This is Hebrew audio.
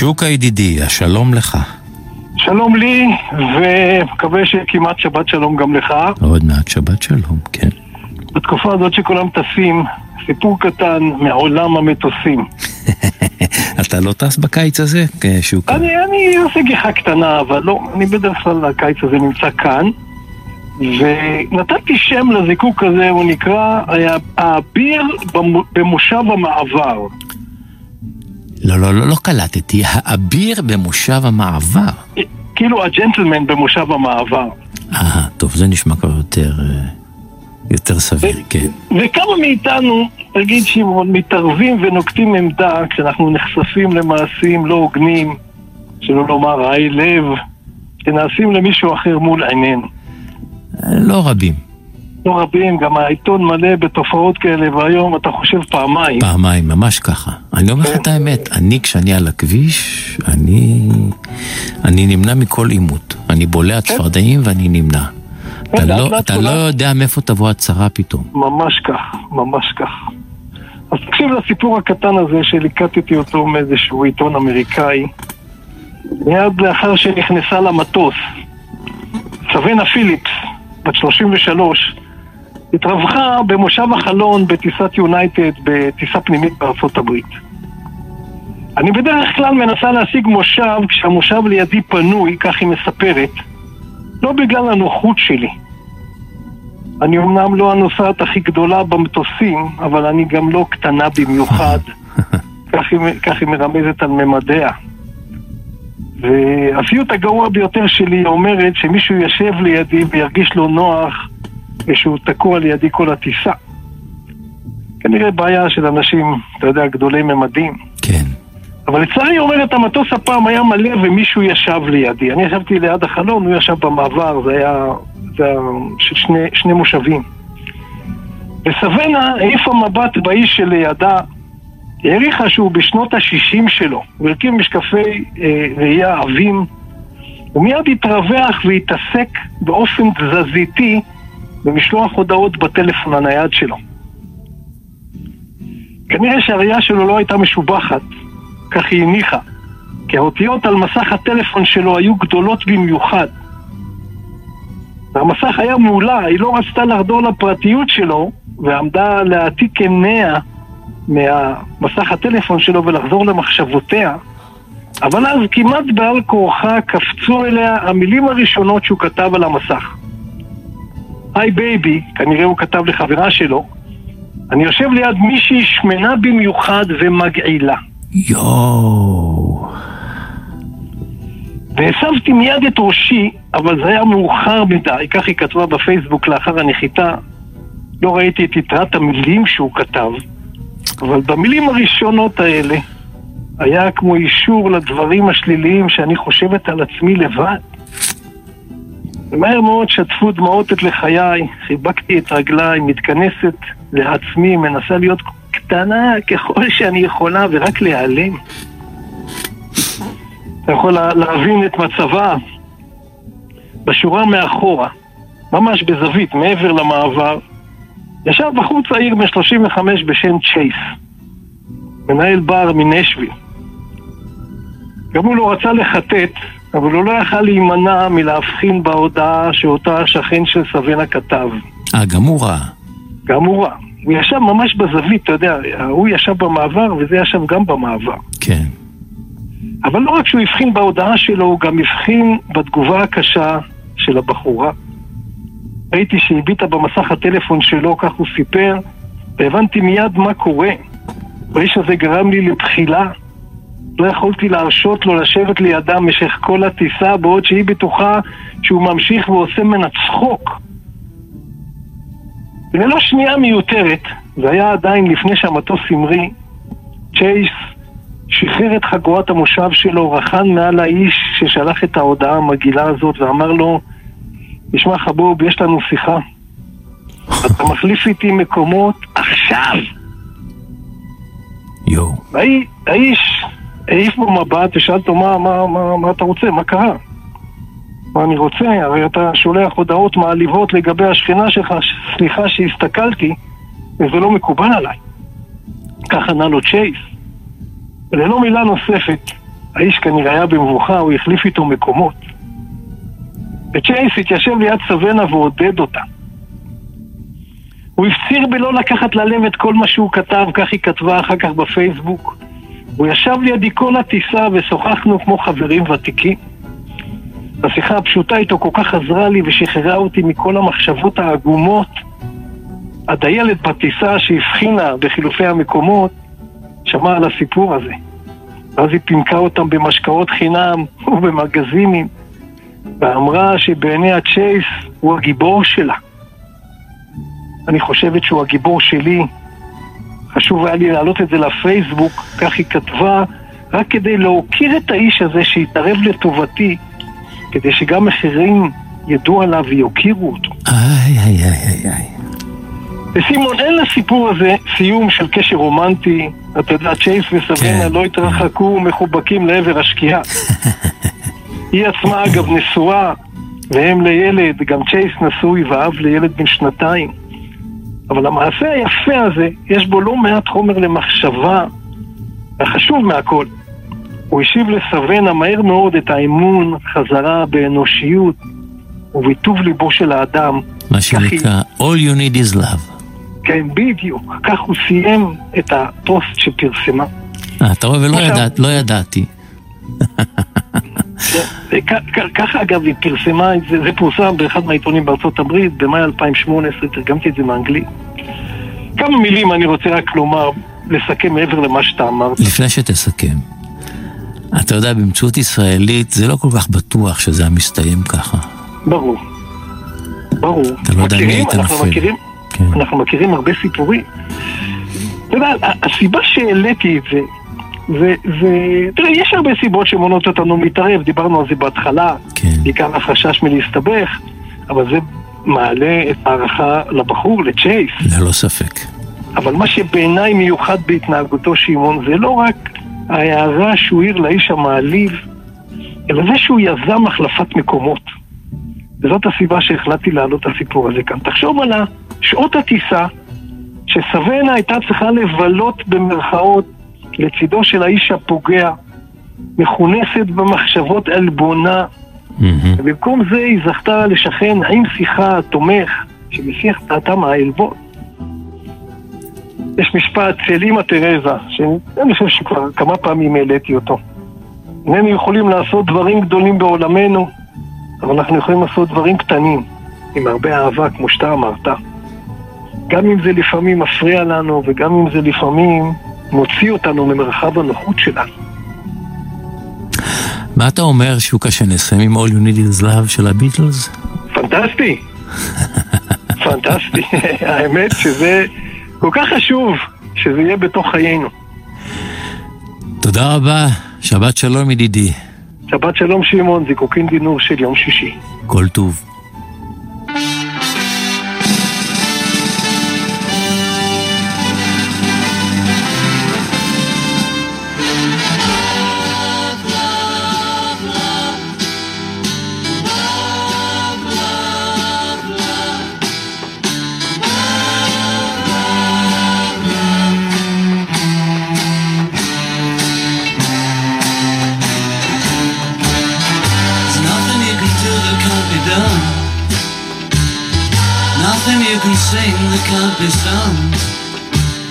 שוקה ידידי, השלום לך. שלום לי, ומקווה שכמעט שבת שלום גם לך. עוד מעט שבת שלום, כן. בתקופה הזאת שכולם טסים, סיפור קטן מעולם המטוסים. אתה לא טס בקיץ הזה, שוקה? אני עושה גיחה קטנה, אבל לא, אני בדרך כלל הקיץ הזה נמצא כאן, ונתתי שם לזיקוק הזה, הוא נקרא האביר במושב המעבר. לא קלטתי, האביר במושב המעבר. כאילו הג'נטלמן במושב המעבר. טוב, זה נשמע כבר יותר סביר, כן. וכמה מאיתנו, תגיד שמתערבים ונוקטים עמדה כשאנחנו נחשפים למעשים לא הוגנים, שלא לומר רעי לב, שנעשים למישהו אחר מול עינינו. לא רבים. לא רבים, גם העיתון מלא בתופעות כאלה, והיום אתה חושב פעמיים. פעמיים, ממש ככה. אני אומר לך את האמת, כשאני על הכביש, אני נמנע מכל אימות. אני בולע צפרדעים ואני נמנע. אתה לא יודע מאיפה תבוא הצרה פתאום. ממש כך, ממש כך. אז תקשיב לסיפור הקטן הזה שליקטתי אותו מאיזשהו עיתון אמריקאי. מיד לאחר שנכנסה למטוס, סבנה פיליפס, בת 33, התרווחה במושב החלון בטיסת יונייטד, בטיסה פנימית בארצות הברית. אני בדרך כלל מנסה להשיג מושב כשהמושב לידי פנוי, כך היא מספרת, לא בגלל הנוחות שלי. אני אמנם לא הנוסעת הכי גדולה במטוסים, אבל אני גם לא קטנה במיוחד. כך היא מרמזת על ממדיה. והסיוט הגרוע ביותר שלי אומרת שמישהו ישב לידי וירגיש לו נוח ושהוא תקוע לידי כל הטיסה. כנראה בעיה של אנשים, אתה יודע, גדולי ממדים. כן. אבל לצערי אומרת, המטוס הפעם היה מלא ומישהו ישב לידי. אני ישבתי ליד החלון, הוא ישב במעבר, זה היה שני מושבים. וסבנה העיפה מבט באיש שלידה, היא העריכה שהוא בשנות ה-60 שלו, הוא הרכיב משקפי ראייה עבים, הוא מיד התרווח והתעסק באופן תזזיתי במשלוח הודעות בטלפון הנייד שלו. כנראה שהראייה שלו לא הייתה משובחת, כך היא הניחה, כי האותיות על מסך הטלפון שלו היו גדולות במיוחד. והמסך היה מעולה, היא לא רצתה לחדור לפרטיות שלו, ועמדה להעתיק עיניה מהמסך הטלפון שלו ולחזור למחשבותיה, אבל אז כמעט בעל כורחה קפצו אליה המילים הראשונות שהוא כתב על המסך. היי בייבי, כנראה הוא כתב לחברה שלו, אני יושב ליד מישהי שמנה במיוחד ומגעילה. יואו. והסבתי מיד את ראשי, אבל זה היה מאוחר מדי, כך היא כתבה בפייסבוק לאחר הנחיתה. לא ראיתי את יתרת המילים שהוא כתב, אבל במילים הראשונות האלה היה כמו אישור לדברים השליליים שאני חושבת על עצמי לבד. ומהר מאוד שטפו דמעות את לחיי, חיבקתי את רגליי, מתכנסת לעצמי, מנסה להיות קטנה ככל שאני יכולה ורק להיעלם. אתה יכול להבין את מצבה. בשורה מאחורה, ממש בזווית, מעבר למעבר, ישב בחור צעיר מ-35 בשם צ'ייס, מנהל בר מנשוויל. גם הוא לא רצה לחטט, אבל הוא לא יכל להימנע מלהבחין בהודעה שאותה השכן של סבנה כתב. גם הוא ראה. גם הוא ראה. הוא ישב ממש בזווית, אתה יודע, הוא ישב במעבר וזה ישב גם במעבר. כן. אבל לא רק שהוא הבחין בהודעה שלו, הוא גם הבחין בתגובה הקשה של הבחורה. ראיתי שהביטה במסך הטלפון שלו, כך הוא סיפר, והבנתי מיד מה קורה. האיש הזה גרם לי לבחילה. לא יכולתי להרשות לו לשבת לידה משך כל הטיסה, בעוד שהיא בטוחה שהוא ממשיך ועושה מן הצחוק. וללא שנייה מיותרת, זה היה עדיין לפני שהמטוס המריא, צ'ייס שחרר את חגורת המושב שלו, רחן מעל האיש ששלח את ההודעה המגעילה הזאת ואמר לו, תשמע חבוב, יש לנו שיחה. אתה מחליף איתי מקומות עכשיו. יו. האיש העיף בו מבט ושאל אותו, מה אתה רוצה? מה קרה? מה אני רוצה? הרי אתה שולח הודעות מעליבות לגבי השכנה שלך, סליחה שהסתכלתי, וזה לא מקובל עליי. כך ענה לו צ'ייס. וללא מילה נוספת, האיש כנראה היה במבוכה, הוא החליף איתו מקומות. וצ'ייס התיישב ליד סוונה ועודד אותה. הוא הפציר בלא לקחת ללב את כל מה שהוא כתב, כך היא כתבה אחר כך בפייסבוק. הוא ישב לידי כל הטיסה ושוחחנו כמו חברים ותיקים. השיחה הפשוטה איתו כל כך עזרה לי ושחררה אותי מכל המחשבות העגומות. עד הילד בטיסה שהבחינה בחילופי המקומות שמע על הסיפור הזה. ואז היא פינקה אותם במשקאות חינם ובמגזינים, ואמרה שבעיני הצ'ייס הוא הגיבור שלה. אני חושבת שהוא הגיבור שלי. חשוב היה לי להעלות את זה לפייסבוק, כך היא כתבה, רק כדי להוקיר את האיש הזה שהתערב לטובתי, כדי שגם אחרים ידעו עליו ויוקירו אותו. וסימון, אין לסיפור הזה סיום של קשר רומנטי. אתה יודע, צ'ייס וסוונה לא התרחקו מחובקים לעבר השקיעה. היא עצמה אגב נשואה, והם לילד, גם צ'ייס נשוי ואב לילד בן 2. אבל המעשה היפה הזה, יש בו לא מעט חומר למחשבה, החשוב מהכל. הוא השיב לסוונה מהר מאוד את האמון חזרה באנושיות וביטוב ליבו של האדם. מה שנקרא, all you need is love. כן, בדיוק. כך הוא סיים את הפוסט שפרסמה. אתה רואה, ולא ידעתי. ככה אגב היא פרסמה, זה פורסם באחד מהעיתונים בארצות הברית, במאי 2018, תרגמתי את זה מאנגלית. כמה מילים אני רוצה רק לומר, לסכם מעבר למה שאתה אמרת. לפני שתסכם, אתה יודע, במציאות ישראלית זה לא כל כך בטוח שזה המסתיים ככה. ברור. אתה לא יודע מי היית נופל. אנחנו מכירים הרבה סיפורים. אתה יודע, הסיבה שהעליתי את זה, תראה, יש הרבה סיבות שמונות אותנו מתערב, דיברנו על זה בהתחלה, בעיקר החשש מלהסתבך, אבל זה מעלה את הערכה לבחור, לצ'ייס. ללא ספק. אבל מה שבעיניי מיוחד בהתנהגותו שמעון, זה לא רק ההערה שהוא העיר לאיש המעליב, אלא זה שהוא יזם החלפת מקומות. וזאת הסיבה שהחלטתי להעלות את הסיפור הזה כאן. תחשוב על שעות הטיסה, שסוונה הייתה צריכה לבלות במרכאות לצידו של האיש הפוגע, מכונסת במחשבות אלבונה, ובמקום זה היא זכתה לשכן עם שיחה תומך, שמסיח דעתם העלבות. יש משפט של אמא תרזה, שאני חושב שכבר כמה פעמים העליתי אותו. איננו יכולים לעשות דברים גדולים בעולמנו, אבל אנחנו יכולים לעשות דברים קטנים, עם הרבה אהבה, כמו שאתה אמרת. גם אם זה לפעמים מפריע לנו, וגם אם זה לפעמים מוציא אותנו ממרחב הנוחות שלנו. מה אתה אומר, שוקה, שנסיים עם All You Need Is Love של הביטלס? פנטסטי. פנטסטי. האמת שזה כל כך חשוב שזה יהיה בתוך חיינו. תודה רבה. שבת שלום ידידי. שבת שלום שמעון, זיקוקין דינור של יום שישי. כל טוב. Nothing you can sing that can't be sung.